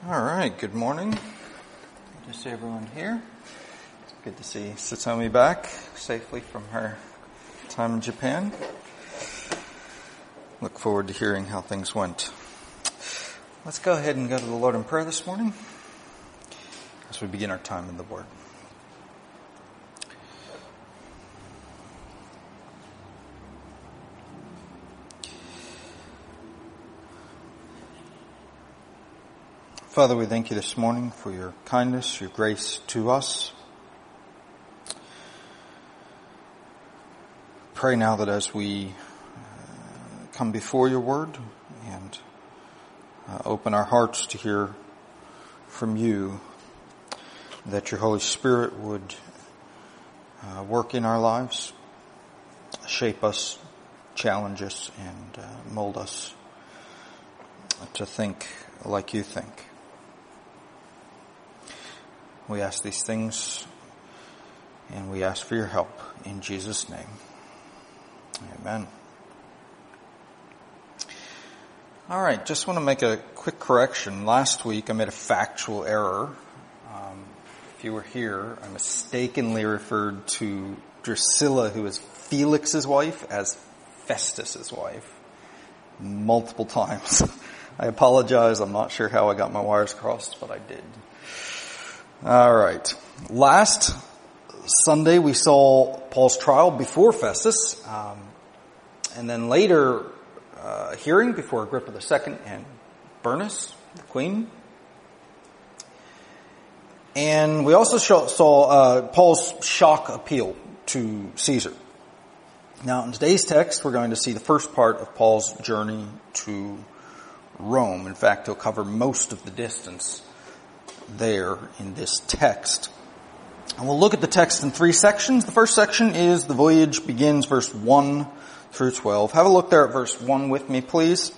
All right, good morning. Good to see everyone here. It's good to see Satomi back safely from her time in Japan. Look forward to hearing how things went. Let's go ahead and go to the Lord in prayer this morning as we begin our time in the Word. Father, we thank you this morning for your kindness, your grace to us. Pray now that as we come before your word and open our hearts to hear from you, that your Holy Spirit would work in our lives, shape us, challenge us, and mold us to think like you think. We ask these things, and we ask for your help in Jesus' name. Amen. All right, just want to make a quick correction. Last week I made a factual error. If you were here, I mistakenly referred to Drusilla, who is Felix's wife, as Festus's wife multiple times. I apologize. I'm not sure how I got my wires crossed, but I did. All right. Last Sunday we saw Paul's trial before Festus, and then later hearing before Agrippa II and Bernice, the queen. And we also saw Paul's shock appeal to Caesar. Now in today's text we're going to see the first part of Paul's journey to Rome. In fact, he'll cover most of the distance there in this text. And we'll look at the text in three sections. The first section is the voyage begins verse 1 through 12. Have a look there at verse 1 with me, please,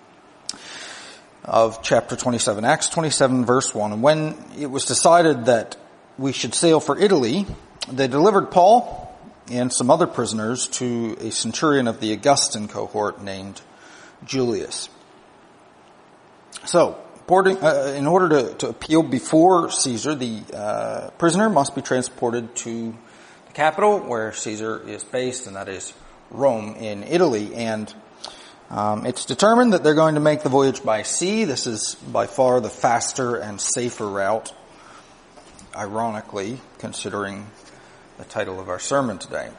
of chapter 27. Acts 27 verse 1. And when it was decided that we should sail for Italy, they delivered Paul and some other prisoners to a centurion of the Augustan cohort named Julius. So, in order to appeal before Caesar, the prisoner must be transported to the capital where Caesar is based, and that is Rome in Italy. And it's determined that they're going to make the voyage by sea. This is by far the faster and safer route, ironically, considering the title of our sermon today.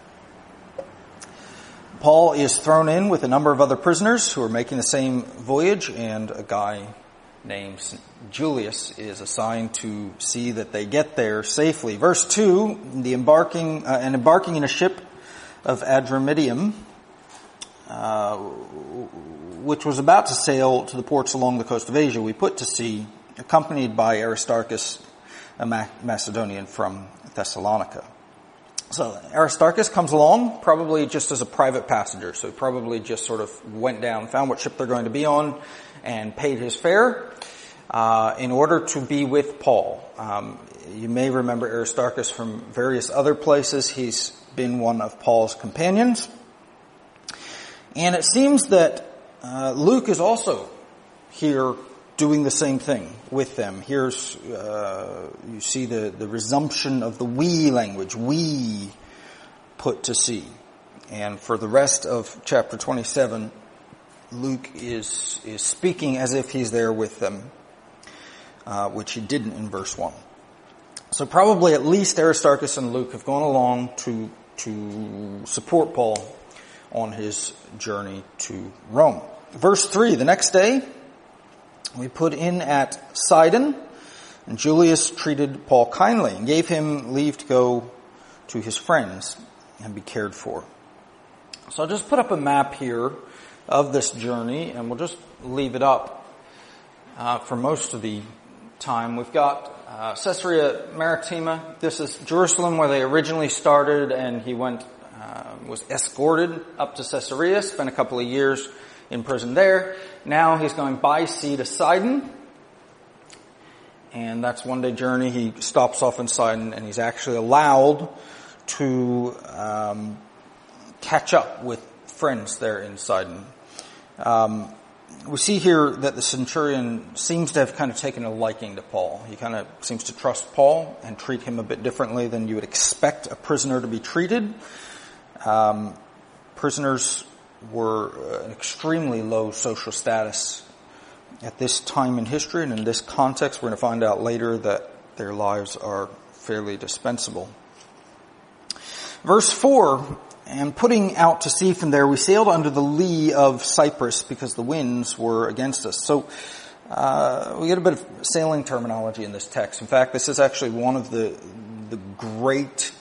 Paul is thrown in with a number of other prisoners who are making the same voyage, and a guy named Julius is assigned to see that they get there safely. Verse 2, embarking in a ship of Adramyttium, which was about to sail to the ports along the coast of Asia, we put to sea, accompanied by Aristarchus, a Macedonian from Thessalonica. So Aristarchus comes along, probably just as a private passenger, so he probably just sort of went down, found what ship they're going to be on, and paid his fare in order to be with Paul. You may remember Aristarchus from various other places. He's been one of Paul's companions. And it seems that Luke is also here doing the same thing with them. Here's, you see the resumption of the we language. We put to sea. And for the rest of chapter 27, Luke is speaking as if he's there with them, which he didn't in verse 1. So probably at least Aristarchus and Luke have gone along to support Paul on his journey to Rome. Verse 3, the next day we put in at Sidon, and Julius treated Paul kindly and gave him leave to go to his friends and be cared for. So I'll just put up a map here of this journey, and we'll just leave it up for most of the time. We've got Caesarea Maritima. This is Jerusalem where they originally started, and he was escorted up to Caesarea, spent a couple of years in prison there. Now he's going by sea to Sidon, and that's one day journey. He stops off in Sidon, and he's actually allowed to catch up with friends there in Sidon. we see here that the centurion seems to have kind of taken a liking to Paul. He kind of seems to trust Paul and treat him a bit differently than you would expect a prisoner to be treated. Prisoners were an extremely low social status at this time in history, and in this context, we're going to find out later that their lives are fairly dispensable. Verse 4, and putting out to sea from there, we sailed under the lee of Cyprus because the winds were against us. So we get a bit of sailing terminology in this text. In fact, this is actually one of the great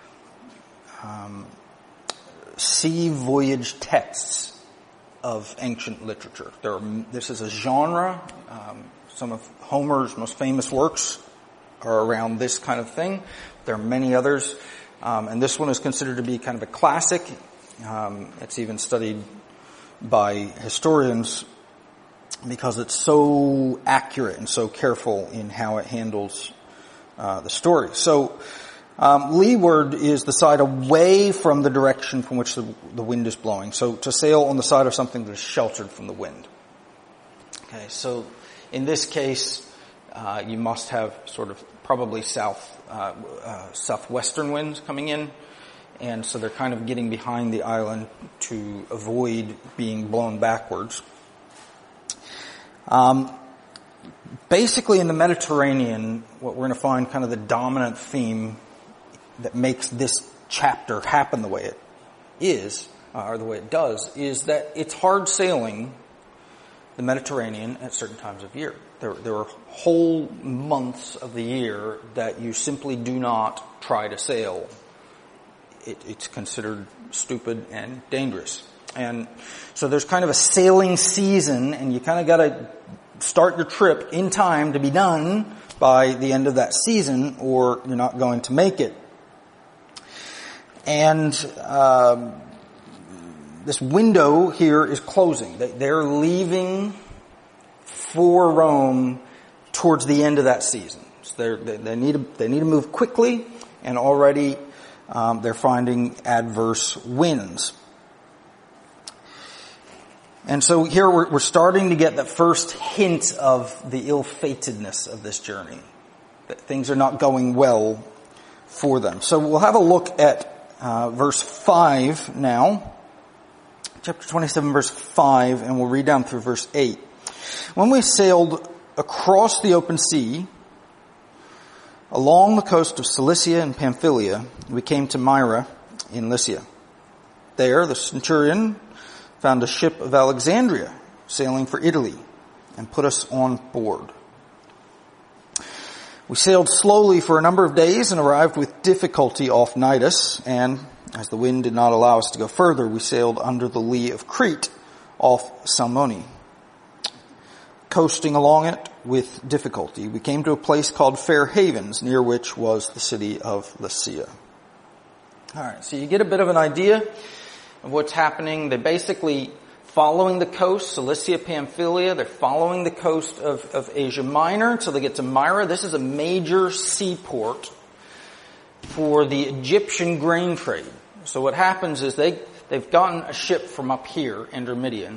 sea voyage texts of ancient literature. This is a genre. Some of Homer's most famous works are around this kind of thing. There are many others. And this one is considered to be kind of a classic. It's even studied by historians because it's so accurate and so careful in how it handles the story. So leeward is the side away from the direction from which the wind is blowing. So to sail on the side of something that is sheltered from the wind. Okay, so in this case, you must have sort of probably southwestern winds coming in, and so they're kind of getting behind the island to avoid being blown backwards. Basically, in the Mediterranean, what we're going to find kind of the dominant theme that makes this chapter happen the way it is, or the way it does, is that it's hard sailing the Mediterranean at certain times of year. There are whole months of the year that you simply do not try to sail. It's considered stupid and dangerous. And so there's kind of a sailing season, and you kind of got to start your trip in time to be done by the end of that season, or you're not going to make it. And this window here is closing. They're leaving for Rome towards the end of that season. So they need to move quickly, and already they're finding adverse winds. And so here we're starting to get that first hint of the ill-fatedness of this journey, that things are not going well for them. So we'll have a look at verse 5 now, chapter 27, verse 5, and we'll read down through verse 8. When we sailed across the open sea, along the coast of Cilicia and Pamphylia, we came to Myra in Lycia. There, the centurion found a ship of Alexandria sailing for Italy and put us on board. We sailed slowly for a number of days and arrived with difficulty off Cnidus, and as the wind did not allow us to go further, we sailed under the lee of Crete off Salmone. Coasting along it with difficulty, we came to a place called Fair Havens, near which was the city of Lasea. All right, so you get a bit of an idea of what's happening. They're basically following the coast, Cilicia, Pamphylia. They're following the coast of Asia Minor until they get to Myra. This is a major seaport for the Egyptian grain trade. So what happens is they've gotten a ship from up here, Adramyttian,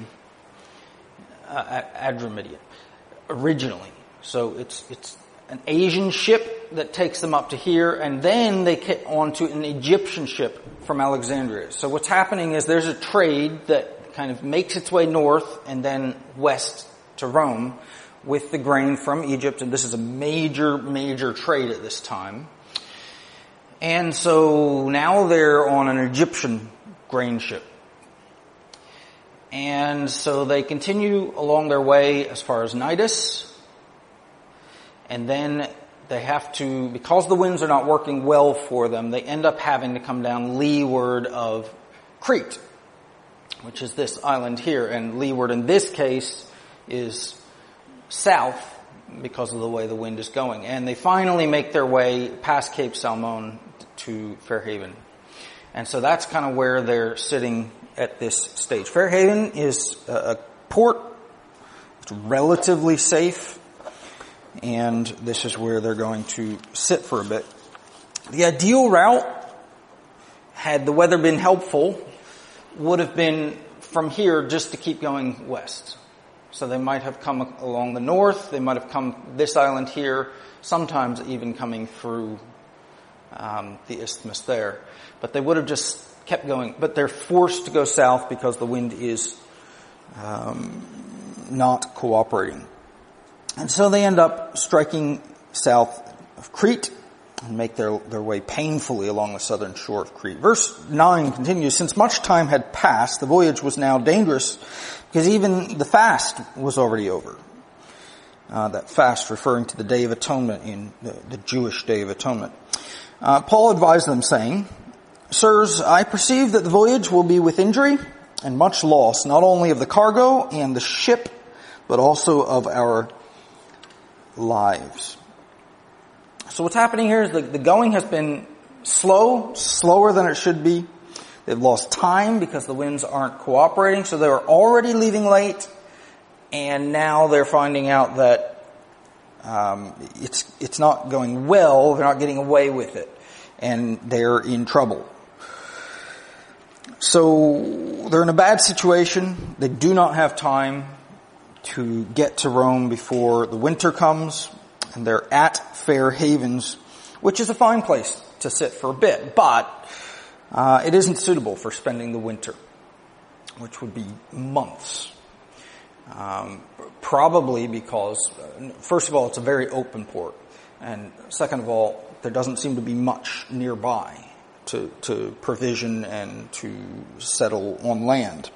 originally. So it's an Asian ship that takes them up to here, and then they get onto an Egyptian ship from Alexandria. So what's happening is there's a trade that kind of makes its way north and then west to Rome with the grain from Egypt, and this is a major, major trade at this time. And so now they're on an Egyptian grain ship. And so they continue along their way as far as Cnidus. And then they have to, because the winds are not working well for them, they end up having to come down leeward of Crete, which is this island here. And leeward in this case is south because of the way the wind is going. And they finally make their way past Cape Salmone to Fair Haven. And so that's kind of where they're sitting at this stage. Fair Haven is a port. It's relatively safe. And this is where they're going to sit for a bit. The ideal route, had the weather been helpful, would have been from here just to keep going west. So they might have come along the north, they might have come this island here, sometimes even coming through the isthmus there. But they would have just kept going. But they're forced to go south because the wind is not cooperating. And so they end up striking south of Crete and make their way painfully along the southern shore of Crete. Verse 9 continues, since much time had passed, the voyage was now dangerous because even the fast was already over. That fast referring to the Day of Atonement in the Jewish Day of Atonement. Paul advised them saying, sirs, I perceive that the voyage will be with injury and much loss, not only of the cargo and the ship, but also of our lives. So what's happening here is the going has been slower than it should be. They've lost time because the winds aren't cooperating, so they were already leaving late, and now they're finding out that it's not going well, they're not getting away with it, and they're in trouble. So they're in a bad situation. They do not have time to get to Rome before the winter comes, and they're at Fair Havens, which is a fine place to sit for a bit, but it isn't suitable for spending the winter, which would be months. Probably because, first of all, it's a very open port, and second of all, there doesn't seem to be much nearby to provision and to settle on land.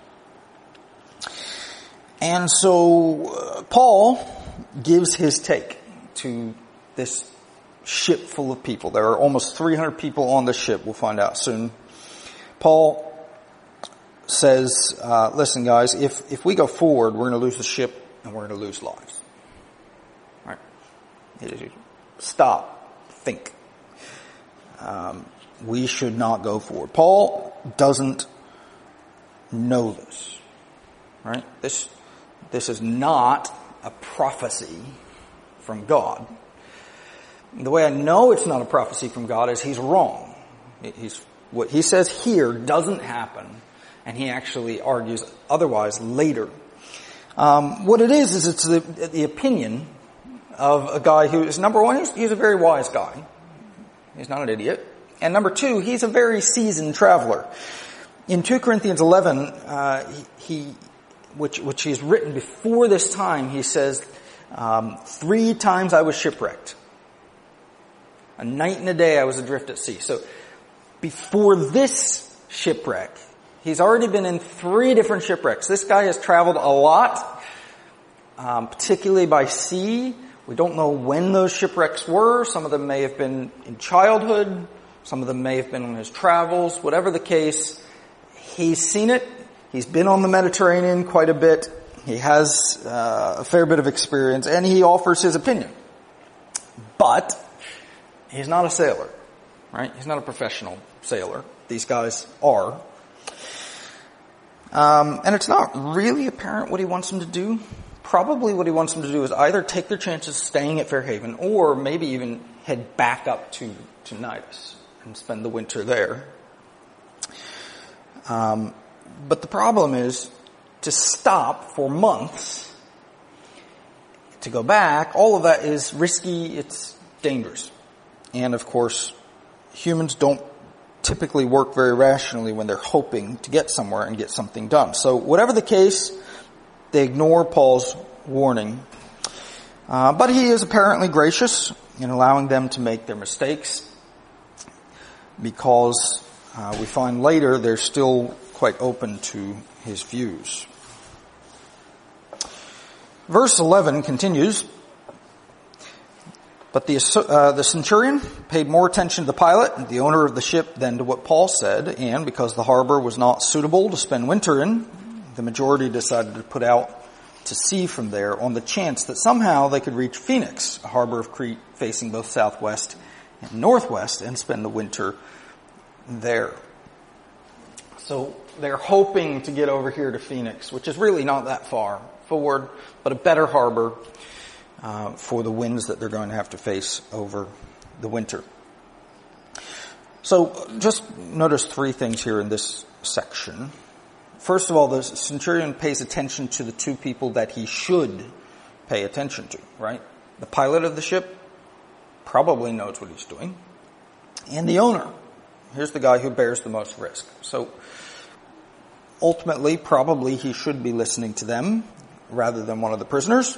And so Paul gives his take to this ship full of people. There are almost 300 people on the ship, we'll find out soon. Paul says, listen guys, if we go forward, we're going to lose the ship and we're going to lose lives. All right? Stop. Think. We should not go forward. Paul doesn't know this. Right? This is not a prophecy from God. The way I know it's not a prophecy from God is he's wrong. What he says here doesn't happen, and he actually argues otherwise later. What it is it's the opinion of a guy who is, number one, he's a very wise guy. He's not an idiot. And number two, he's a very seasoned traveler. In 2 Corinthians 11, which he's written before this time, he says, 3 times I was shipwrecked. A night and a day I was adrift at sea. So before this shipwreck, he's already been in 3 different shipwrecks. This guy has traveled a lot, particularly by sea. We don't know when those shipwrecks were. Some of them may have been in childhood. Some of them may have been on his travels. Whatever the case, he's seen it. He's been on the Mediterranean quite a bit. He has a fair bit of experience, and he offers his opinion. But he's not a sailor, right? He's not a professional sailor. These guys are. And it's not really apparent what he wants them to do. Probably what he wants them to do is either take their chances staying at Fair Haven, or maybe even head back up to Cnidus and spend the winter there. But the problem is, to stop for months, to go back, all of that is risky, it's dangerous. And of course, humans don't typically work very rationally when they're hoping to get somewhere and get something done. So whatever the case, they ignore Paul's warning. But he is apparently gracious in allowing them to make their mistakes, because we find later they're still quite open to his views. Verse 11 continues, but the centurion paid more attention to the pilot, the owner of the ship, than to what Paul said, and because the harbor was not suitable to spend winter in, the majority decided to put out to sea from there on the chance that somehow they could reach Phoenix, a harbor of Crete facing both southwest and northwest, and spend the winter there. So they're hoping to get over here to Phoenix, which is really not that far forward, but a better harbor for the winds that they're going to have to face over the winter. So just notice 3 things here in this section. First of all, the centurion pays attention to the two people that he should pay attention to, right? The pilot of the ship probably knows what he's doing. And the owner. Here's the guy who bears the most risk. So ultimately, probably he should be listening to them rather than one of the prisoners.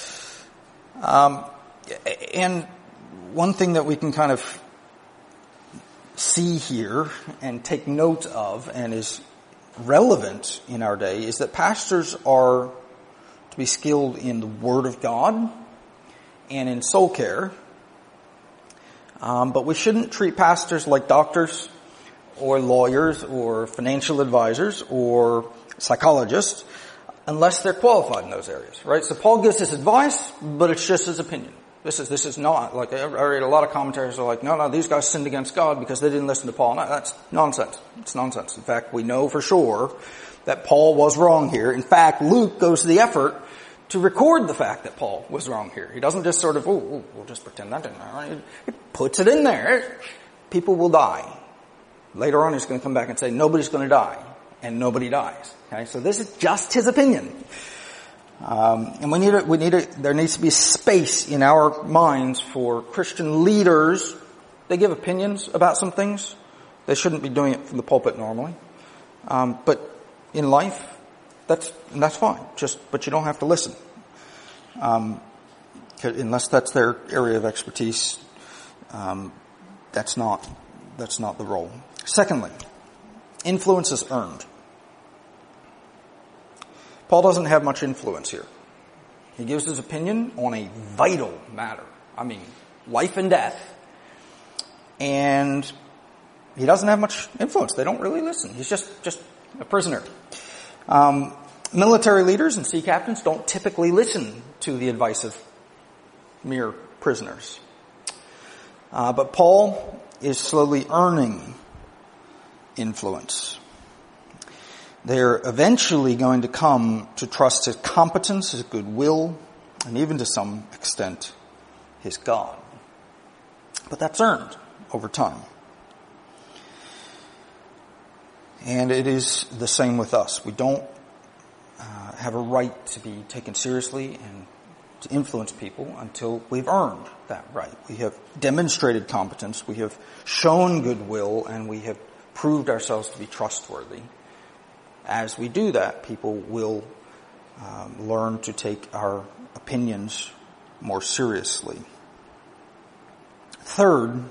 And one thing that we can kind of see here and take note of and is relevant in our day is that pastors are to be skilled in the Word of God and in soul care. But we shouldn't treat pastors like doctors or lawyers or financial advisors or psychologists unless they're qualified in those areas, right? So Paul gives his advice, but it's just his opinion. This is not, like I read a lot of commentators are like, no, these guys sinned against God because they didn't listen to Paul. No, that's nonsense. It's nonsense. In fact, we know for sure that Paul was wrong here. In fact, Luke goes to the effort to record the fact that Paul was wrong here. He doesn't just sort of, we'll just pretend that didn't happen. He puts it in there. People will die. Later on, he's going to come back and say, nobody's going to die. And nobody dies. Okay, so this is just his opinion. And there needs to be space in our minds for Christian leaders. They give opinions about some things. They shouldn't be doing it from the pulpit normally. But in life, that's fine. But you don't have to listen. Unless that's their area of expertise, that's not the role. Secondly, influence is earned. Paul doesn't have much influence here. He gives his opinion on a vital matter. I mean, life and death. And he doesn't have much influence. They don't really listen. He's just a prisoner. Military leaders and sea captains don't typically listen to the advice of mere prisoners. But Paul is slowly earning influence. They're eventually going to come to trust his competence, his goodwill, and even to some extent, his God. But that's earned over time. And it is the same with us. We don't have a right to be taken seriously and to influence people until we've earned that right. We have demonstrated competence, we have shown goodwill, and we have proved ourselves to be trustworthy. As we do that, people will learn to take our opinions more seriously. Third,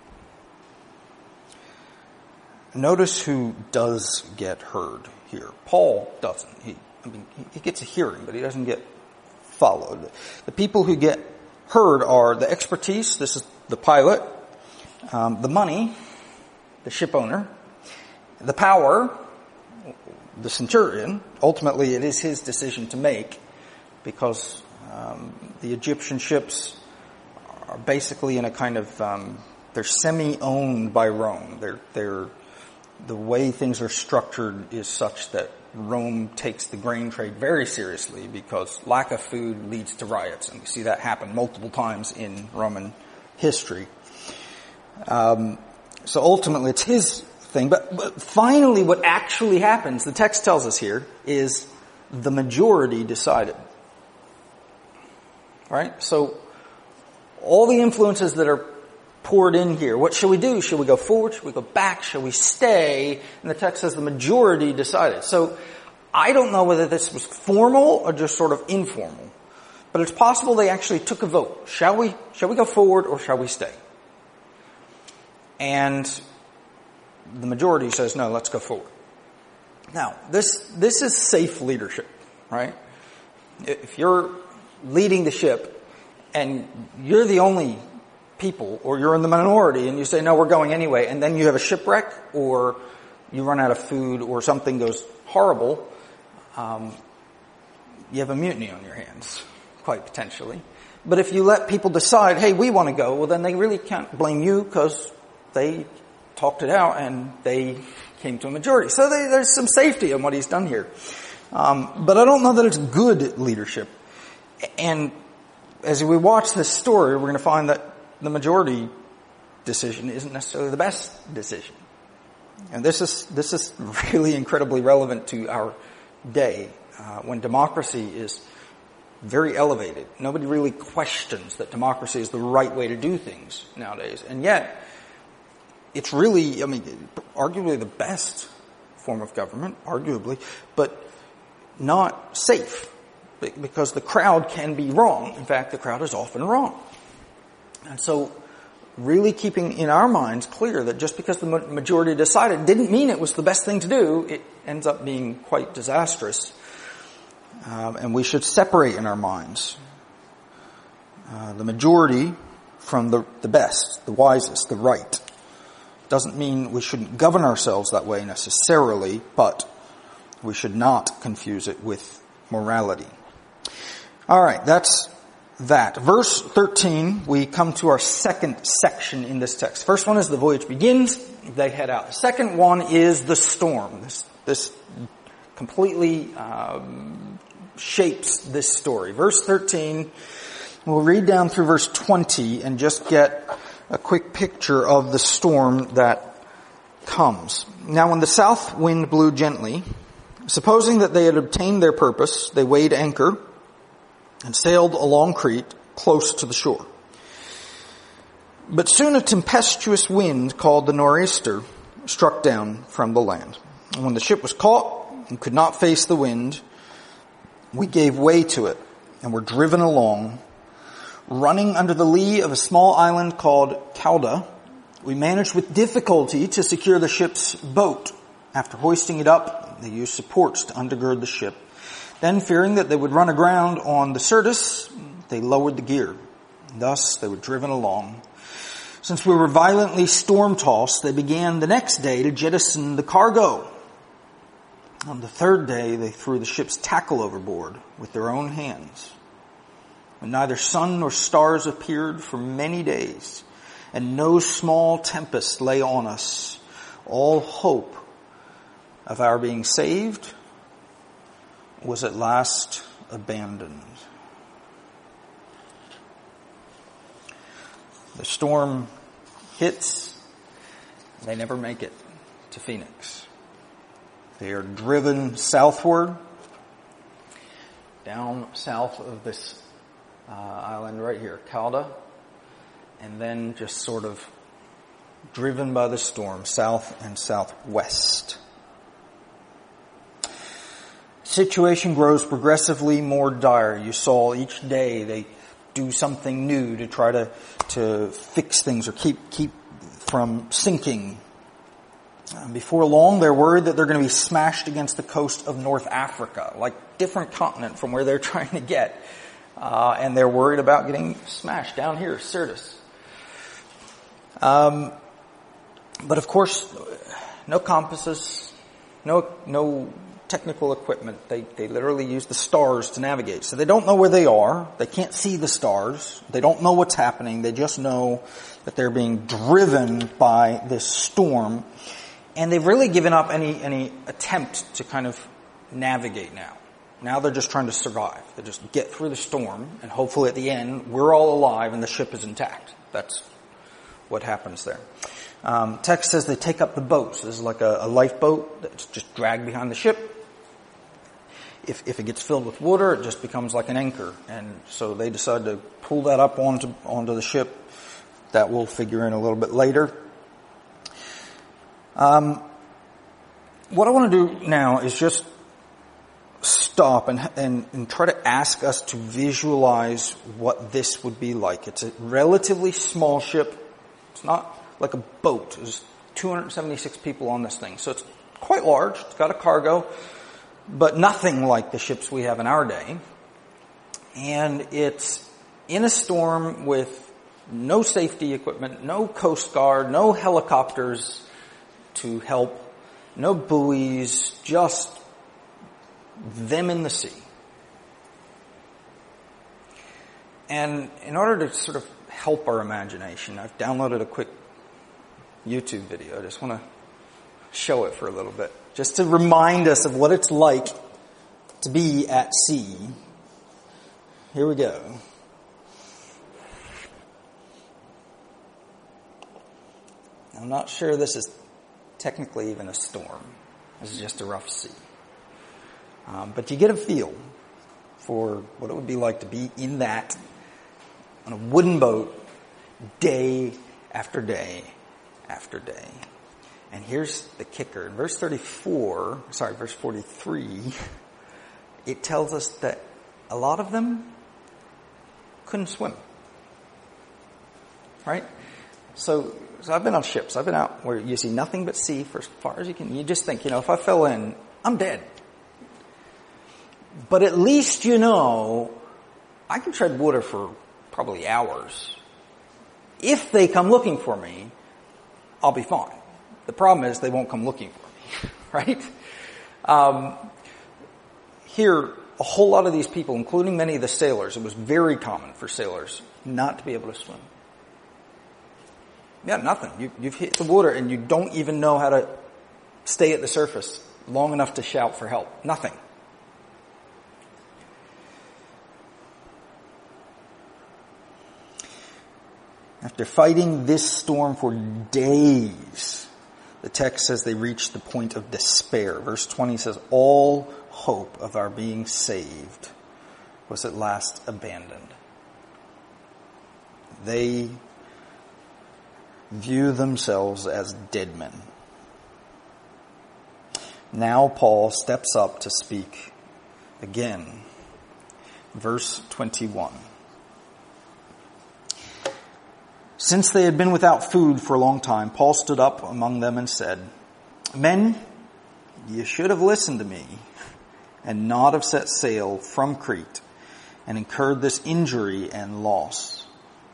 notice who does get heard here. Paul doesn't. He gets a hearing, but he doesn't get followed. The people who get heard are the expertise, this is the pilot, the money, the ship owner, the power, the centurion. Ultimately, it is his decision to make because the Egyptian ships are basically in a kind of, they're semi-owned by Rome. The way things are structured is such that Rome takes the grain trade very seriously because lack of food leads to riots. And we see that happen multiple times in Roman history. So ultimately, it's his thing. But finally, what actually happens, the text tells us here, is the majority decided. Right? So all the influences that are poured in here, what should we do? Should we go forward? Should we go back? Should we stay? And the text says the majority decided. So I don't know whether this was formal or just sort of informal. But it's possible they actually took a vote. Shall we go forward or shall we stay? And the majority says, no, let's go forward. Now, this is safe leadership, right? If you're leading the ship and you're the only people, or you're in the minority and you say, no, we're going anyway, and then you have a shipwreck, or you run out of food, or something goes horrible, you have a mutiny on your hands, quite potentially. But if you let people decide, hey, we want to go, well, then they really can't blame you because they talked it out and they came to a majority. So there's some safety in what he's done here. But I don't know that it's good leadership. And as we watch this story, we're going to find that the majority decision isn't necessarily the best decision. And this is really incredibly relevant to our day, when democracy is very elevated. Nobody really questions that democracy is the right way to do things nowadays. And yet, it's really, arguably the best form of government, arguably, but not safe, because the crowd can be wrong. In fact, the crowd is often wrong. And so, really keeping in our minds clear that just because the majority decided didn't mean it was the best thing to do, it ends up being quite disastrous. And we should separate in our minds the majority from the best, the wisest, the right. Doesn't mean we shouldn't govern ourselves that way necessarily, but we should not confuse it with morality. All right, that's that. Verse 13, we come to our second section in this text. First one is the voyage begins, they head out. The second one is the storm. This completely shapes this story. Verse 13, we'll read down through verse 20 and just get a quick picture of the storm that comes. Now when the south wind blew gently, supposing that they had obtained their purpose, they weighed anchor and sailed along Crete, close to the shore. But soon a tempestuous wind called the nor'easter struck down from the land. And when the ship was caught and could not face the wind, we gave way to it and were driven along. Running under the lee of a small island called Cauda, we managed with difficulty to secure the ship's boat. After hoisting it up, they used supports to undergird the ship. Then, fearing that they would run aground on the Syrtis, they lowered the gear. Thus, they were driven along. Since we were violently storm-tossed, they began the next day to jettison the cargo. On the third day, they threw the ship's tackle overboard with their own hands. And neither sun nor stars appeared for many days, and no small tempest lay on us. All hope of our being saved was at last abandoned. The storm hits, they never make it to Phoenix. They are driven southward, down south of this island right here, Cauda, and then just sort of driven by the storm south and southwest. Situation grows progressively more dire. You saw each day they do something new to try to fix things or keep from sinking. Before long, they're worried that they're going to be smashed against the coast of North Africa, like different continent from where they're trying to get. And they're worried about getting smashed down here, Syrtis. But of course, no compasses, no technical equipment. They literally use the stars to navigate. So they don't know where they are. They can't see the stars. They don't know what's happening. They just know that they're being driven by this storm. And they've really given up any attempt to kind of navigate now. Now they're just trying to survive. They just get through the storm, and hopefully at the end, we're all alive and the ship is intact. That's what happens there. Text says they take up the boats. This is like a lifeboat that's just dragged behind the ship. If it gets filled with water, it just becomes like an anchor. And so they decide to pull that up onto the ship. That will figure in a little bit later. What I want to do now is just stop and try to ask us to visualize what this would be like. It's a relatively small ship. It's not like a boat. There's 276 people on this thing. So it's quite large. It's got a cargo, but nothing like the ships we have in our day. And it's in a storm with no safety equipment, no Coast Guard, no helicopters to help, no buoys, just them in the sea. And in order to sort of help our imagination, I've downloaded a quick YouTube video. I just want to show it for a little bit, just to remind us of what it's like to be at sea. Here we go. I'm not sure this is technically even a storm. This is just a rough sea. But you get a feel for what it would be like to be in that on a wooden boat day after day after day. And here's the kicker. In verse 43, it tells us that a lot of them couldn't swim. Right? So I've been on ships. I've been out where you see nothing but sea for as far as you can. You just think, if I fell in, I'm dead. But at least I can tread water for probably hours. If they come looking for me, I'll be fine. The problem is they won't come looking for me, right? Here, a whole lot of these people, including many of the sailors, it was very common for sailors not to be able to swim. Yeah, nothing. You've hit the water and you don't even know how to stay at the surface long enough to shout for help. Nothing. After fighting this storm for days, the text says they reached the point of despair. Verse 20 says, all hope of our being saved was at last abandoned. They view themselves as dead men. Now Paul steps up to speak again. Verse 21. Since they had been without food for a long time, Paul stood up among them and said, men, you should have listened to me and not have set sail from Crete and incurred this injury and loss.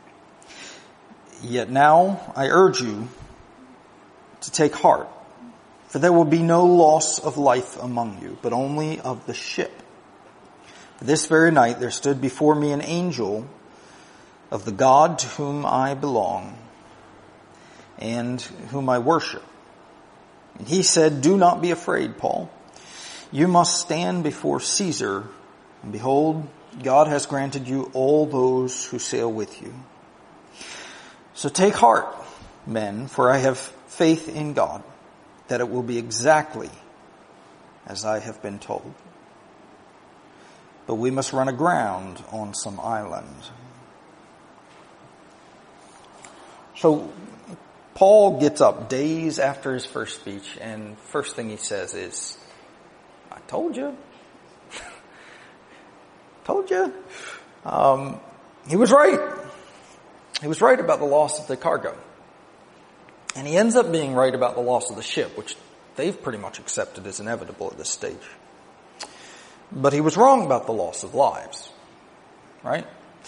Yet now I urge you to take heart, for there will be no loss of life among you, but only of the ship. For this very night there stood before me an angel of the God to whom I belong and whom I worship. And he said, do not be afraid, Paul. You must stand before Caesar, and behold, God has granted you all those who sail with you. So take heart, men, for I have faith in God, that it will be exactly as I have been told. But we must run aground on some island. So Paul gets up days after his first speech, and first thing he says is, I told you. Told you. He was right. He was right about the loss of the cargo. And he ends up being right about the loss of the ship, which they've pretty much accepted as inevitable at this stage. But he was wrong about the loss of lives. Right?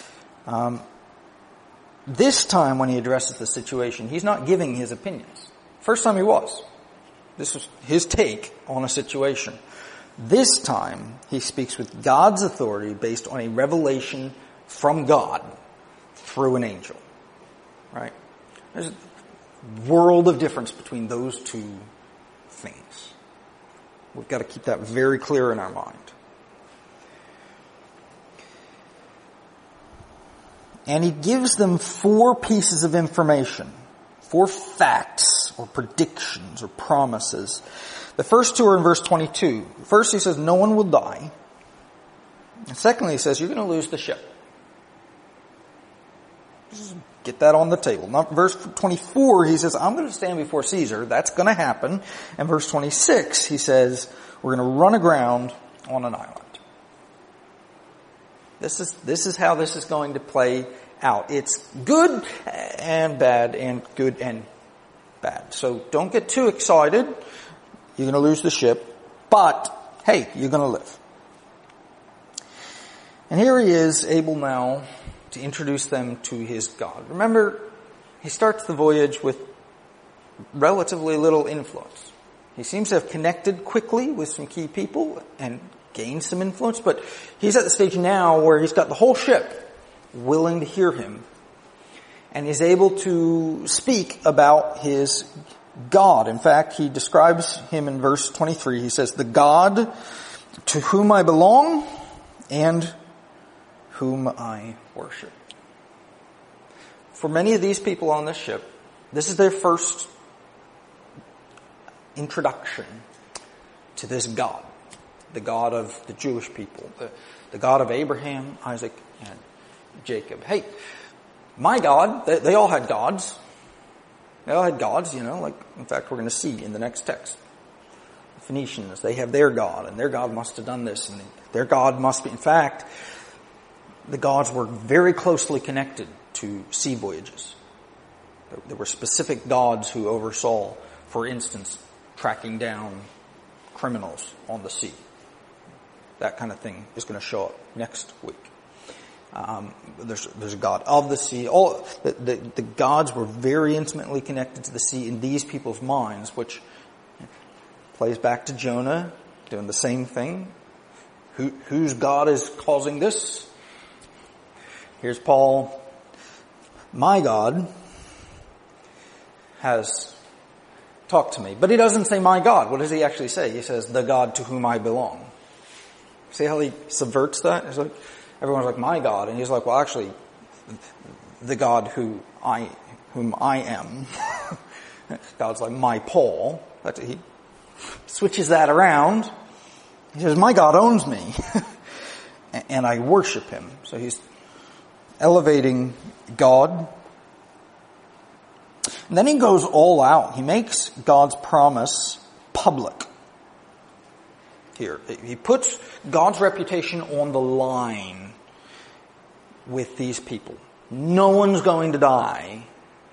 This time when he addresses the situation, he's not giving his opinions. First time he was. This was his take on a situation. This time he speaks with God's authority based on a revelation from God through an angel. Right? There's a world of difference between those two things. We've got to keep that very clear in our mind. And he gives them 4 pieces of information, 4 facts or predictions or promises. The first 2 are in verse 22. First he says, no one will die. And secondly he says, you're going to lose the ship. Just get that on the table. Now, verse 24 he says, I'm going to stand before Caesar. That's going to happen. And verse 26 he says, we're going to run aground on an island. This is how this is going to play out. It's good and bad and good and bad. So don't get too excited. You're going to lose the ship. But, hey, you're going to live. And here he is, able now to introduce them to his God. Remember, he starts the voyage with relatively little influence. He seems to have connected quickly with some key people and gained some influence, but he's at the stage now where he's got the whole ship willing to hear him, and he's able to speak about his God. In fact, he describes him in verse 23. He says, the God to whom I belong and whom I worship. For many of these people on this ship, this is their first introduction to this God, the God of the Jewish people, the God of Abraham, Isaac, and Jacob. Hey, my God, they all had gods. They all had gods, like, in fact, we're going to see in the next text. The Phoenicians, they have their God, and their God must have done this, and their God must be, in fact, the gods were very closely connected to sea voyages. There were specific gods who oversaw, for instance, tracking down criminals on the sea. That kind of thing is going to show up next week. There's a god of the sea. All the gods were very intimately connected to the sea in these people's minds, which plays back to Jonah doing the same thing. Whose God is causing this? Here's Paul. My God has talked to me. But he doesn't say my God. What does he actually say? He says, the God to whom I belong. See how he subverts that? It's like, everyone's like, my God. And he's like, well, actually, the God whom I am. God's like, my Paul. He switches that around. He says, my God owns me. And I worship him. So he's elevating God. And then he goes all out. He makes God's promise public. Here, he puts God's reputation on the line with these people. No one's going to die.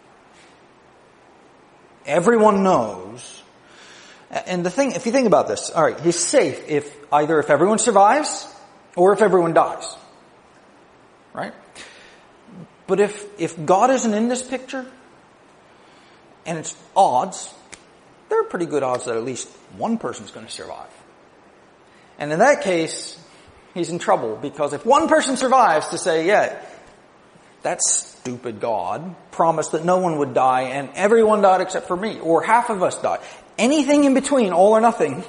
Everyone knows. And the thing, if you think about this, all right, he's safe if everyone survives or if everyone dies. Right? But if God isn't in this picture, and it's odds, there are pretty good odds that at least one person's going to survive. And in that case, he's in trouble, because if one person survives to say, yeah, that stupid God promised that no one would die and everyone died except for me, or half of us died. Anything in between, all or nothing,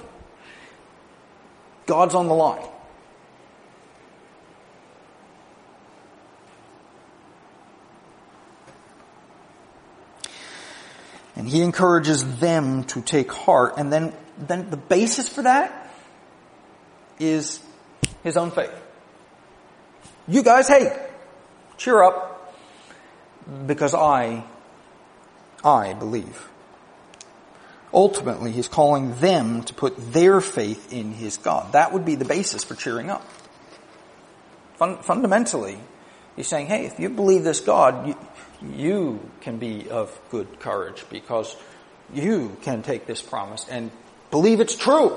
God's on the line. And he encourages them to take heart. And then the basis for that is his own faith. You guys, hey, cheer up, because I believe. Ultimately, he's calling them to put their faith in his God. That would be the basis for cheering up. Fundamentally, he's saying, hey, if you believe this God, you can be of good courage, because you can take this promise and believe it's true.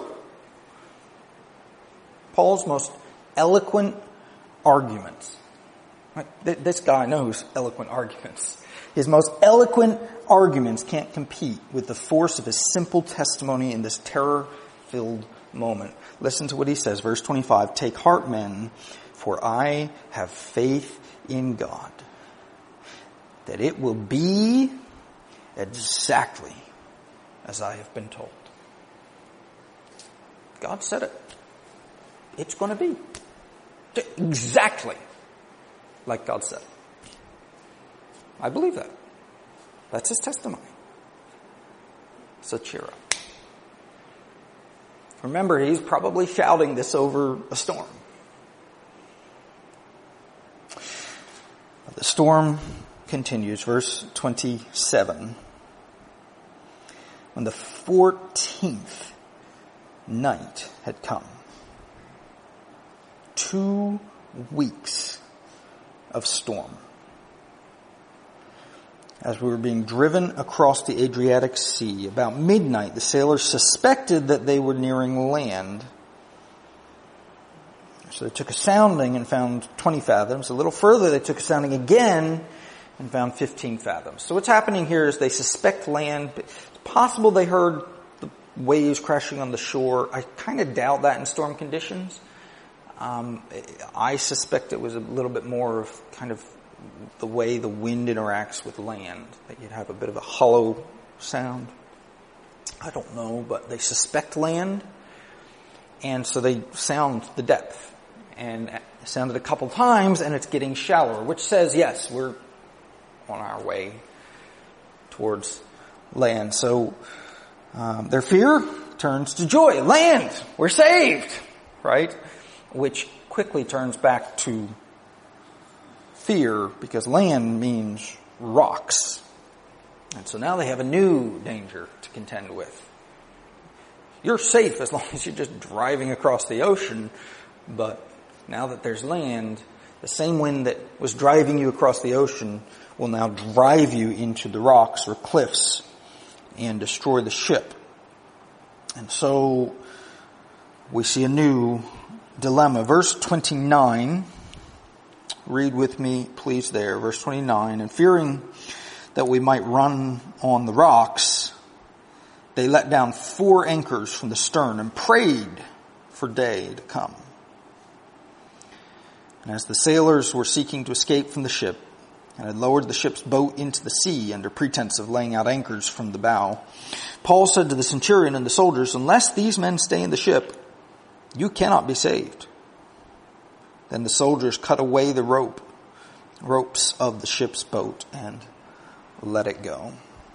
Paul's most eloquent arguments. This guy knows eloquent arguments. His most eloquent arguments can't compete with the force of his simple testimony in this terror-filled moment. Listen to what he says, verse 25. Take heart, men, for I have faith in God, that it will be exactly as I have been told. God said it. It's going to be exactly like God said. I believe that. That's his testimony. So cheer up. Remember, he's probably shouting this over a storm. The storm continues, verse 27. When the 14th night had come, 2 weeks of storm. As we were being driven across the Adriatic Sea, about midnight, the sailors suspected that they were nearing land. So they took a sounding and found 20 fathoms. A little further, they took a sounding again and found 15 fathoms. So what's happening here is they suspect land. It's possible they heard the waves crashing on the shore. I kind of doubt that in storm conditions. I suspect it was a little bit more of kind of the way the wind interacts with land, that you'd have a bit of a hollow sound. I don't know, but they suspect land, and so they sound the depth. And sounded a couple times, and it's getting shallower, which says, yes, we're on our way towards land. So Their fear turns to joy. Land! We're saved! Right? Which quickly turns back to fear, because land means rocks. And so now they have a new danger to contend with. You're safe as long as you're just driving across the ocean, but now that there's land, the same wind that was driving you across the ocean will now drive you into the rocks or cliffs and destroy the ship. And so we see a new dilemma. Verse 29, read with me please there, verse 29, and fearing that we might run on the rocks, they let down 4 anchors from the stern and prayed for day to come. And as the sailors were seeking to escape from the ship and had lowered the ship's boat into the sea under pretense of laying out anchors from the bow, Paul said to the centurion and the soldiers, "Unless these men stay in the ship, you cannot be saved." Then the soldiers cut away the ropes of the ship's boat and let it go.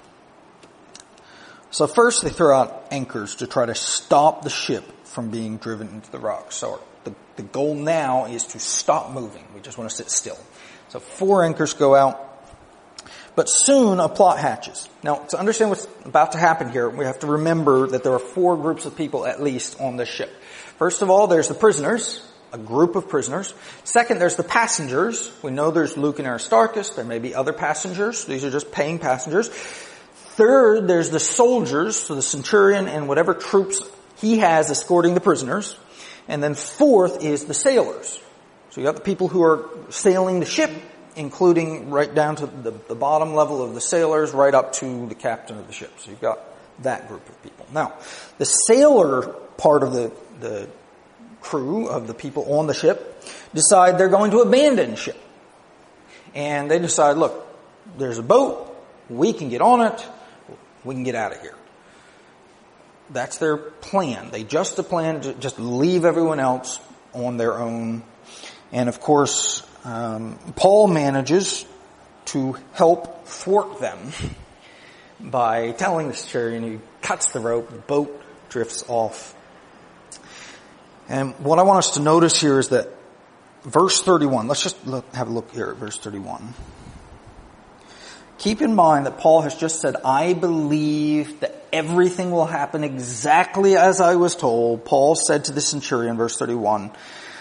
So first they throw out anchors to try to stop the ship from being driven into the rocks. So the goal now is to stop moving. We just want to sit still. So 4 anchors go out. But soon a plot hatches. Now, to understand what's about to happen here, we have to remember that there are 4 groups of people at least on this ship. First of all, there's the prisoners, a group of prisoners. Second, there's the passengers. We know there's Luke and Aristarchus. There may be other passengers. These are just paying passengers. Third, there's the soldiers, so the centurion and whatever troops he has escorting the prisoners. And then fourth is the sailors. So you got the people who are sailing the ship, including right down to the bottom level of the sailors, right up to the captain of the ship. So you've got that group of people. Now, the sailor part of the crew, of the people on the ship, decide they're going to abandon ship. And they decide, look, there's a boat, we can get on it, we can get out of here. That's their plan. They just plan to just leave everyone else on their own. And of course, Paul manages to help thwart them by telling the centurion, who cuts the rope, the boat drifts off. And what I want us to notice here is that verse 31, let's just have a look here at verse 31. Keep in mind that Paul has just said, I believe that everything will happen exactly as I was told. Paul said to the centurion, verse 31,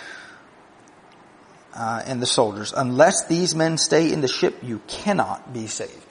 and the soldiers, unless these men stay in the ship, you cannot be saved.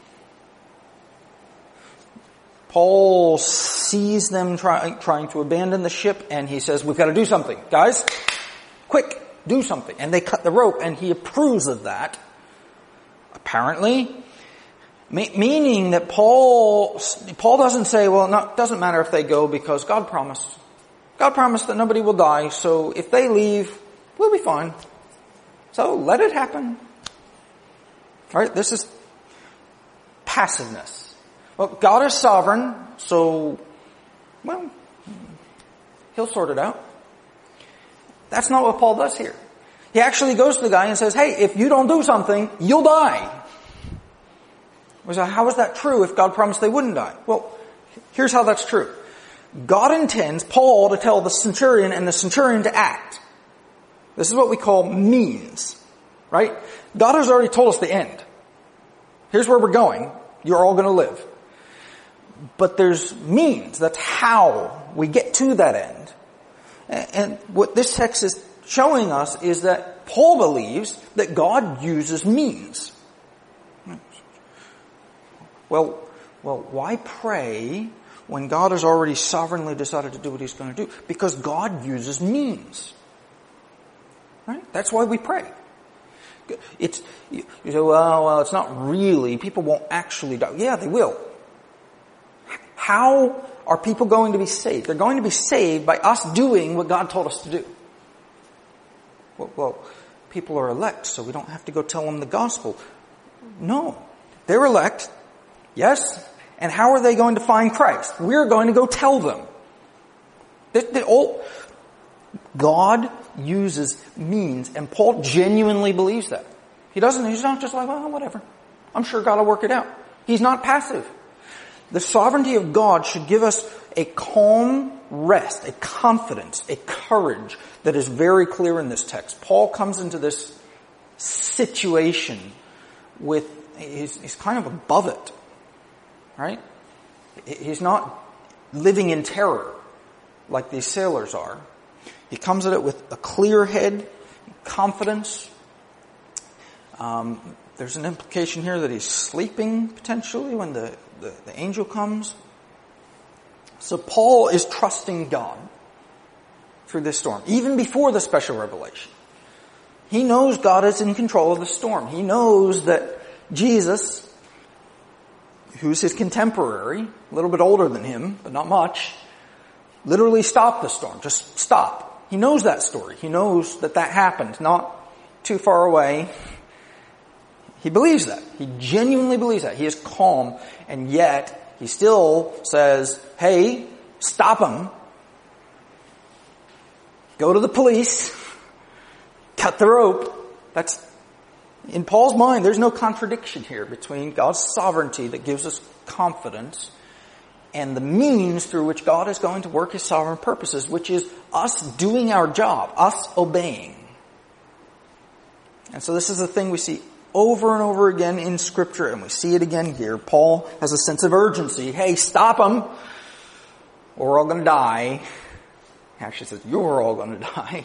Paul sees them trying to abandon the ship, and he says, we've got to do something. Guys, quick, do something. And they cut the rope, and he approves of that, apparently. Meaning that Paul doesn't say, well, it doesn't matter if they go because God promised. God promised that nobody will die, so if they leave, we'll be fine. So let it happen. All right, this is passiveness. Well, God is sovereign, so, well, He'll sort it out. That's not what Paul does here. He actually goes to the guy and says, hey, if you don't do something, you'll die. So how is that true if God promised they wouldn't die? Well, here's how that's true. God intends Paul to tell the centurion and the centurion to act. This is what we call means, right? God has already told us the end. Here's where we're going. You're all going to live. But there's means. That's how we get to that end. And what this text is showing us is that Paul believes that God uses means. Well, why pray when God has already sovereignly decided to do what He's going to do? Because God uses means. Right? That's why we pray. You say, well, it's not really. People won't actually die. Yeah, they will. How are people going to be saved? They're going to be saved by us doing what God told us to do. Well, people are elect, so we don't have to go tell them the gospel. No. They're elect. Yes? And how are they going to find Christ? We're going to go tell them. God uses means, and Paul genuinely believes that. He's not just like, well, whatever. I'm sure God will work it out. He's not passive. The sovereignty of God should give us a calm rest, a confidence, a courage that is very clear in this text. Paul comes into this situation with, he's kind of above it, right? He's not living in terror like these sailors are. He comes at it with a clear head, confidence. There's an implication here that he's sleeping potentially when the angel comes. So Paul is trusting God through this storm, even before the special revelation. He knows God is in control of the storm. He knows that Jesus, who's his contemporary, a little bit older than him, but not much, literally stopped the storm. Just stop. He knows that story. He knows that happened not too far away. He believes that. He genuinely believes that. He is calm, and yet he still says, hey, stop him. Go to the police. Cut the rope. That's, in Paul's mind, there's no contradiction here between God's sovereignty that gives us confidence and the means through which God is going to work his sovereign purposes, which is us doing our job, us obeying. And so this is the thing we see over and over again in Scripture, and we see it again here. Paul has a sense of urgency. Hey, stop them, or we're all going to die. He actually says, you're all going to die.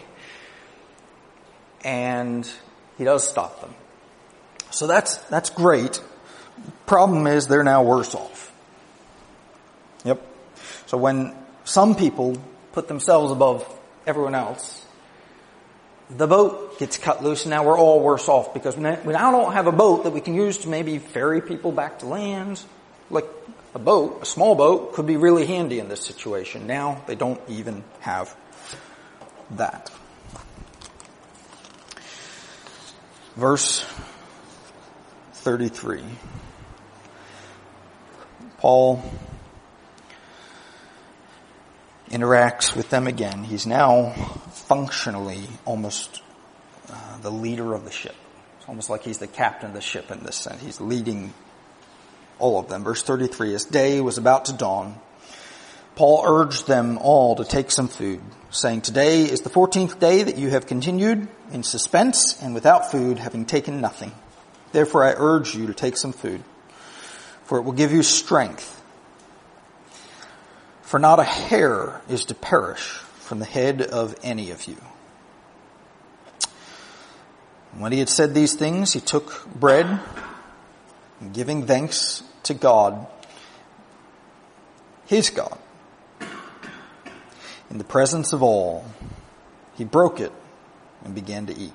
And he does stop them. So that's great. Problem is they're now worse off. Yep. So when some people put themselves above everyone else, the boat gets cut loose, and now we're all worse off because we now don't have a boat that we can use to maybe ferry people back to land. Like a boat, a small boat, could be really handy in this situation. Now they don't even have that. Verse 33. Paul interacts with them again. He's now functionally almost the leader of the ship. It's almost like he's the captain of the ship in this sense. He's leading all of them. Verse 33, as day was about to dawn, Paul urged them all to take some food, saying, today is the 14th day that you have continued in suspense and without food, having taken nothing. Therefore I urge you to take some food, for it will give you strength. For not a hair is to perish from the head of any of you. When he had said these things, he took bread, and giving thanks to God, his God, in the presence of all, he broke it and began to eat.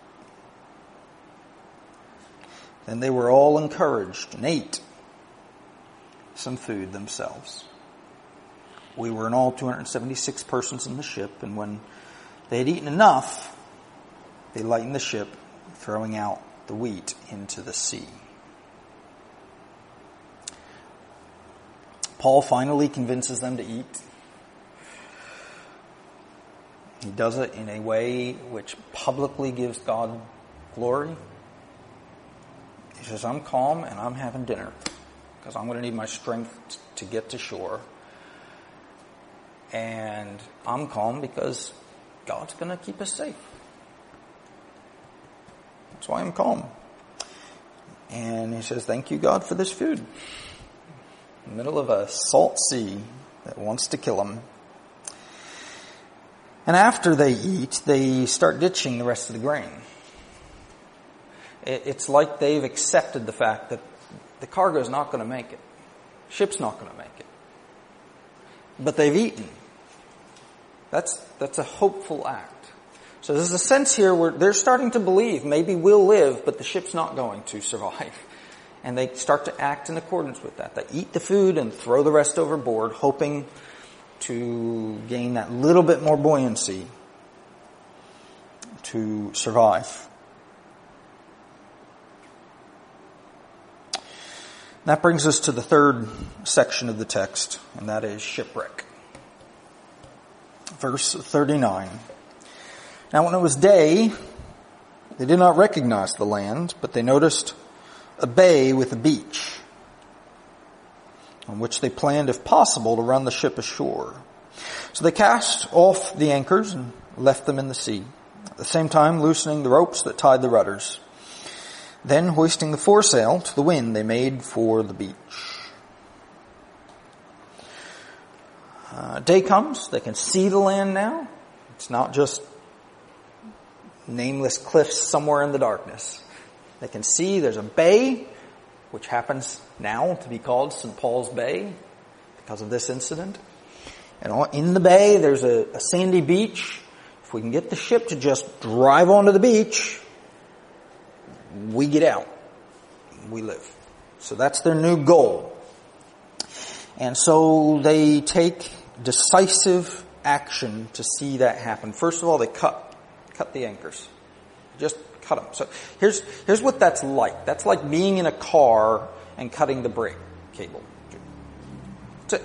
Then they were all encouraged and ate some food themselves. We were in all 276 persons in the ship, and when they had eaten enough, they lightened the ship, throwing out the wheat into the sea. Paul finally convinces them to eat. He does it in a way which publicly gives God glory. He says, I'm calm and I'm having dinner because I'm going to need my strength to get to shore. And I'm calm because God's going to keep us safe. That's why I'm calm. And he says, thank you, God, for this food. In the middle of a salt sea that wants to kill them. And after they eat, they start ditching the rest of the grain. It's like they've accepted the fact that the cargo is not going to make it. Ship's not going to make it. But they've eaten. That's a hopeful act. So there's a sense here where they're starting to believe maybe we'll live, but the ship's not going to survive. And they start to act in accordance with that. They eat the food and throw the rest overboard, hoping to gain that little bit more buoyancy to survive. That brings us to the third section of the text, and that is shipwreck. Verse 39. Now when it was day, they did not recognize the land, but they noticed a bay with a beach. on which they planned, if possible, to run the ship ashore. So they cast off the anchors and left them in the sea, at the same time loosening the ropes that tied the rudders. Then, hoisting the foresail to the wind, they made for the beach. Day comes, they can see the land now. It's not just nameless cliffs somewhere in the darkness. They can see there's a bay, which happens now to be called St. Paul's Bay because of this incident. And in the bay, there's a sandy beach. If we can get the ship to just drive onto the beach, we get out. We live. So that's their new goal. And so they take decisive action to see that happen. First of all, they cut the anchors. Just cut them. So here's what that's like. That's like being in a car and cutting the brake cable. That's it.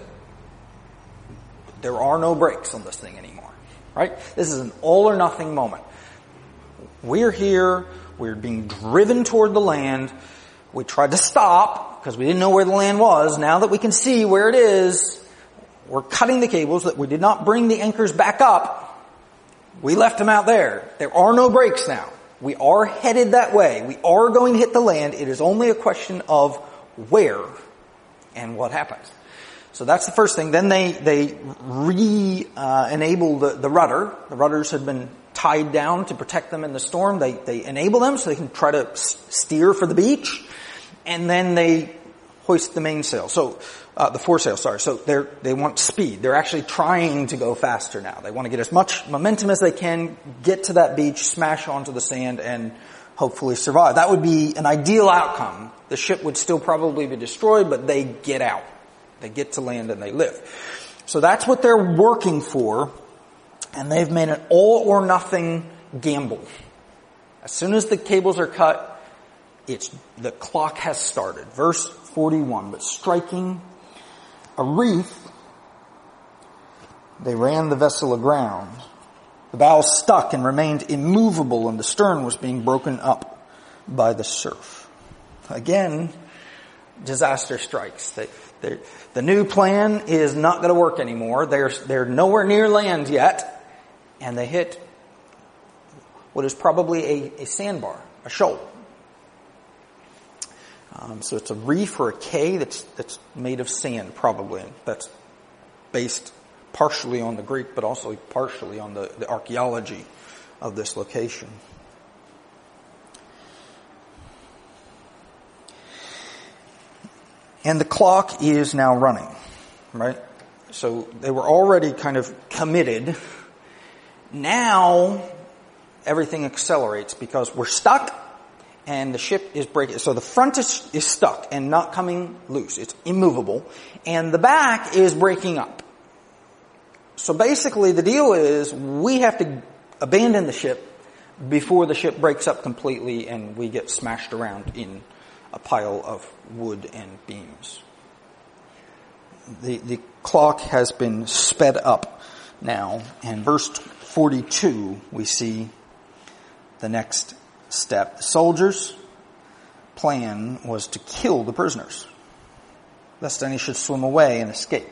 There are no brakes on this thing anymore. Right? This is an all or nothing moment. We're here. We're being driven toward the land. We tried to stop because we didn't know where the land was. Now that we can see where it is, we're cutting the cables. That we did not bring the anchors back up. We left them out there. There are no brakes now. We are headed that way. We are going to hit the land. It is only a question of where and what happens. So that's the first thing. Then they enable the rudder. The rudders had been tied down to protect them in the storm. They enable them so they can try to steer for the beach. And then they hoist the mainsail. So, the foresail, sorry. So they want speed. They're actually trying to go faster now. They want to get as much momentum as they can, get to that beach, smash onto the sand, and hopefully survive. That would be an ideal outcome. The ship would still probably be destroyed, but they get out. They get to land and they live. So that's what they're working for. And they've made an all or nothing gamble. As soon as the cables are cut, the clock has started. Verse 41, but striking a reef, they ran the vessel aground. The bows stuck and remained immovable, and the stern was being broken up by the surf. Again, disaster strikes. The new plan is not going to work anymore. They're nowhere near land yet. And they hit what is probably a sandbar, a shoal. So it's a reef or a cay that's made of sand, probably. That's based partially on the Greek, but also partially on the archaeology of this location. And the clock is now running, right? So they were already kind of committed. Now, everything accelerates because we're stuck and the ship is breaking. So the front is stuck and not coming loose. It's immovable. And the back is breaking up. So basically the deal is we have to abandon the ship before the ship breaks up completely and we get smashed around in a pile of wood and beams. The clock has been sped up now. And verse 42, we see the next step. The soldiers' plan was to kill the prisoners, lest any should swim away and escape.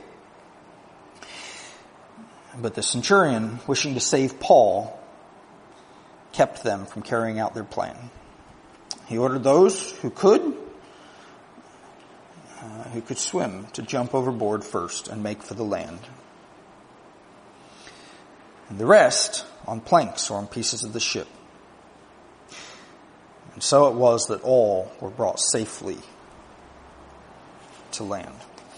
But the centurion, wishing to save Paul, kept them from carrying out their plan. He ordered those who could swim to jump overboard first and make for the land. And the rest on planks or on pieces of the ship. And so it was that all were brought safely to land.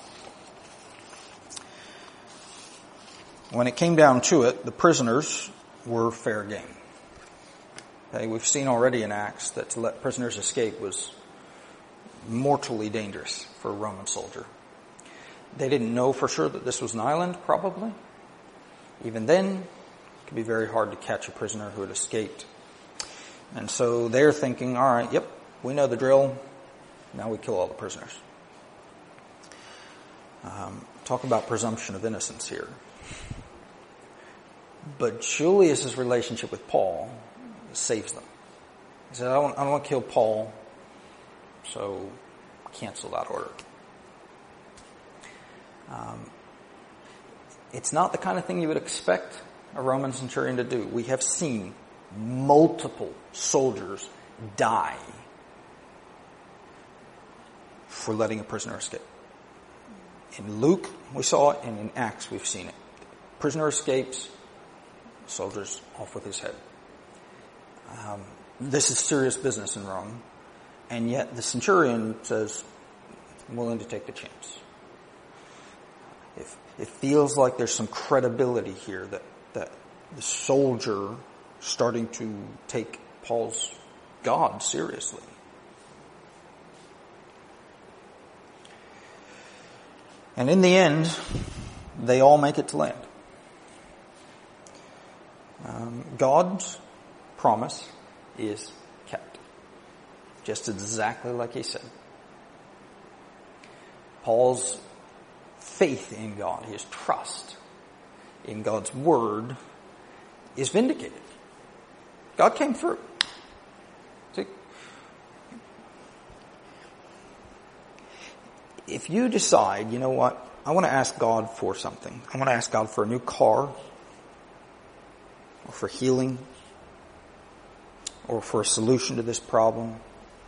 When it came down to it, the prisoners were fair game. Okay, we've seen already in Acts that to let prisoners escape was mortally dangerous for a Roman soldier. They didn't know for sure that this was an island, probably. Even then, it could be very hard to catch a prisoner who had escaped. And so they're thinking, all right, yep, we know the drill. Now we kill all the prisoners. Talk about presumption of innocence here. But Julius' relationship with Paul saves them. He said, I don't want to kill Paul, so cancel that order. It's not the kind of thing you would expect a Roman centurion to do. We have seen multiple soldiers die for letting a prisoner escape. In Luke, we saw it, and in Acts, we've seen it. Prisoner escapes, soldiers off with his head. This is serious business in Rome, and yet the centurion says, I'm willing to take the chance. It feels like there's some credibility here that the soldier starting to take Paul's God seriously. And in the end, they all make it to land. God's promise is kept, just exactly like he said. Paul's faith in God, his trust in God's word, is vindicated. God came through. See? If you decide, you know what, I want to ask God for something. I want to ask God for a new car, or for healing, or for a solution to this problem,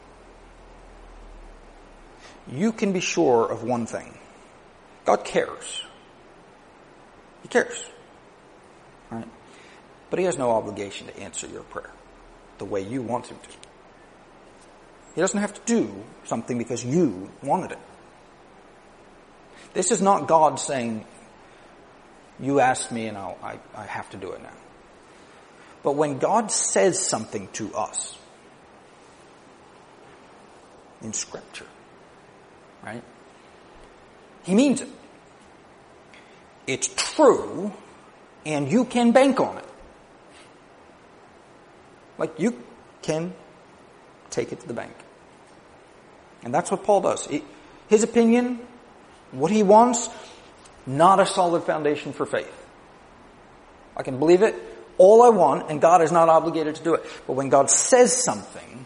you can be sure of one thing. God cares. He cares. Right? But he has no obligation to answer your prayer the way you want him to. He doesn't have to do something because you wanted it. This is not God saying, you asked me and I have to do it now. But when God says something to us in Scripture, right? He means it. It's true, and you can bank on it. Like, you can take it to the bank. And that's what Paul does. His opinion, what he wants, not a solid foundation for faith. I can believe it all I want, and God is not obligated to do it. But when God says something,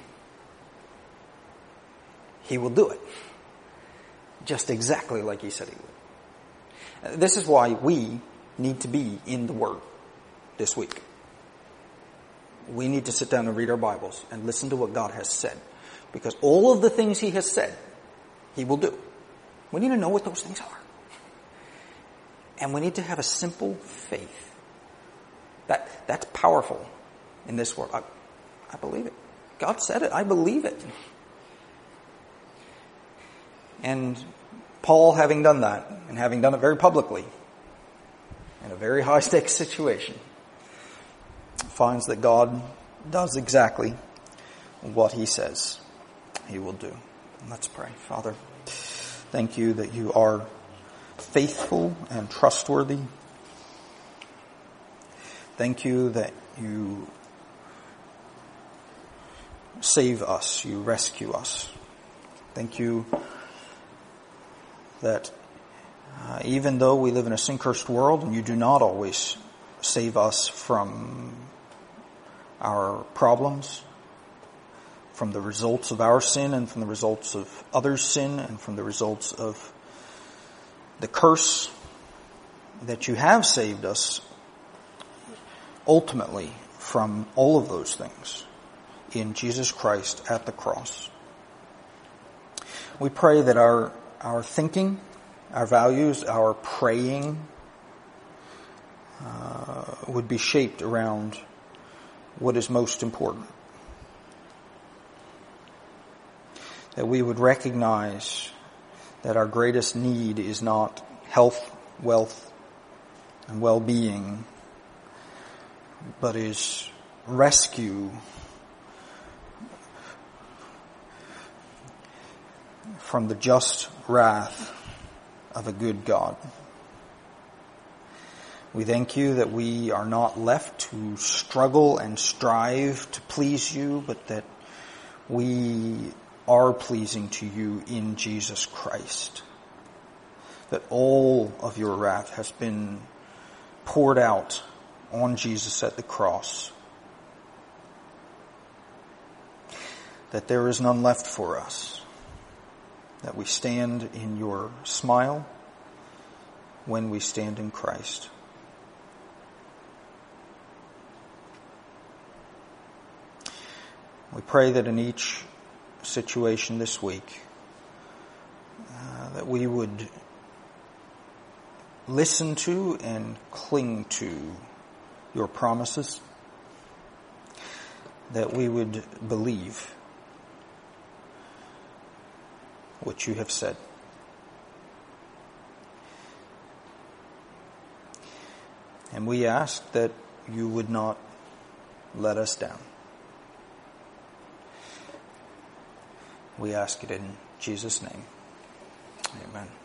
he will do it. Just exactly like he said he would. This is why we need to be in the Word this week. We need to sit down and read our Bibles and listen to what God has said. Because all of the things he has said, he will do. We need to know what those things are. And we need to have a simple faith. That's powerful in this world. I believe it. God said it. I believe it. And Paul, having done that, and having done it very publicly, in a very high-stakes situation, finds that God does exactly what he says he will do. Let's pray. Father, thank you that you are faithful and trustworthy. Thank you that you save us, you rescue us. Thank you that even though we live in a sin-cursed world, and you do not always save us from our problems, from the results of our sin and from the results of others' sin and from the results of the curse, that you have saved us ultimately from all of those things in Jesus Christ at the cross. We pray that our thinking, our values, our praying would be shaped around what is most important. That we would recognize that our greatest need is not health, wealth, and well-being, but is rescue from the just wrath of a good God. We thank you that we are not left to struggle and strive to please you, but that we are pleasing to you in Jesus Christ. That all of your wrath has been poured out on Jesus at the cross. That there is none left for us. That we stand in your smile, when we stand in Christ. We pray that in each situation this week, that we would listen to and cling to your promises, that we would believe what you have said. And we ask that you would not let us down. We ask it in Jesus' name. Amen.